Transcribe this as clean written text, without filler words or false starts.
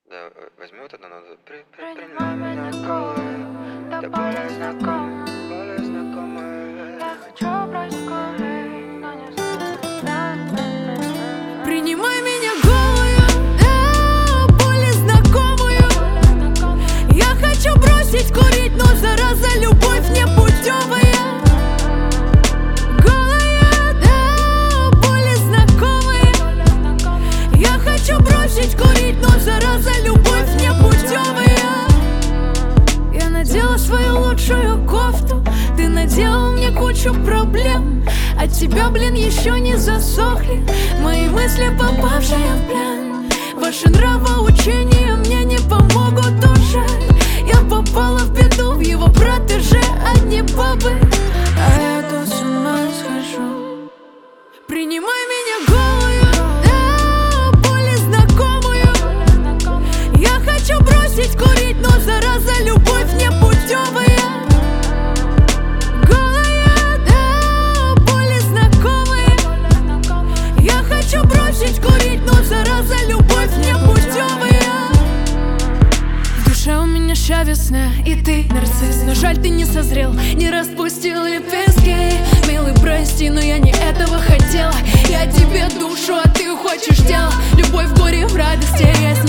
Да, возьми вот это надо. Принимай меня голой, да более знакомой. Я хочу брать скорей, но не знаю. Принимай меня голую, да, более знакомую. Я хочу бросить курить, но зараза любовь непутевая. Голая, да, более знакомая. Я хочу бросить курить, но зараза любовь непутевая. Я надела свою лучшую кофту, ты наделал мне кучу проблем. От тебя, блин, еще не засохли мои мысли, попавшие в плен. Ваши нравоучения мне не помогут уже. Я попала в беду, в его протеже одни бабы, а я тут с ума схожу. Принимай меня голую, да, более знакомую. Я хочу бросить курить, но зараза любовь непутевая. Голая, да, более знакомая. Я хочу бросить курить, но зараза любовь непутевая. В душе у меня ща весна, и ты нарцисс. Но жаль, ты не созрел, не распустил лепестки. Милый, прости, но я не этого хотела. Я тебе душу, а ты хочешь тело. Любовь в горе, в радости. Я